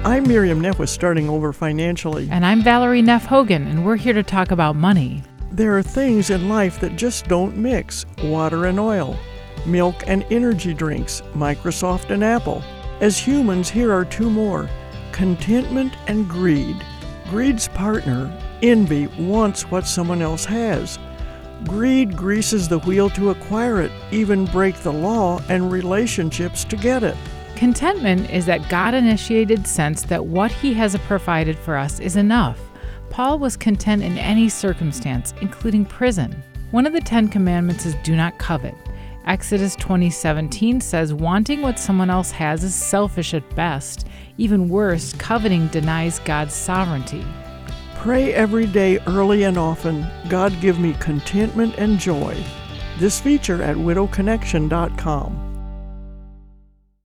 I'm Miriam Neff with Starting Over Financially. And I'm Valerie Neff Hogan, and we're here to talk about money. There are things in life that just don't mix: water and oil, milk and energy drinks, Microsoft and Apple. As humans, here are two more: contentment and greed. Greed's partner, envy, wants what someone else has. Greed greases the wheel to acquire it, even break the law and relationships to get it. Contentment is that God-initiated sense that what He has provided for us is enough. Paul was content in any circumstance, including prison. One of the 10 commandments is do not covet. Exodus 20:17 says wanting what someone else has is selfish at best. Even worse, coveting denies God's sovereignty. Pray every day, early and often, God give me contentment and joy. This feature at widowconnection.com.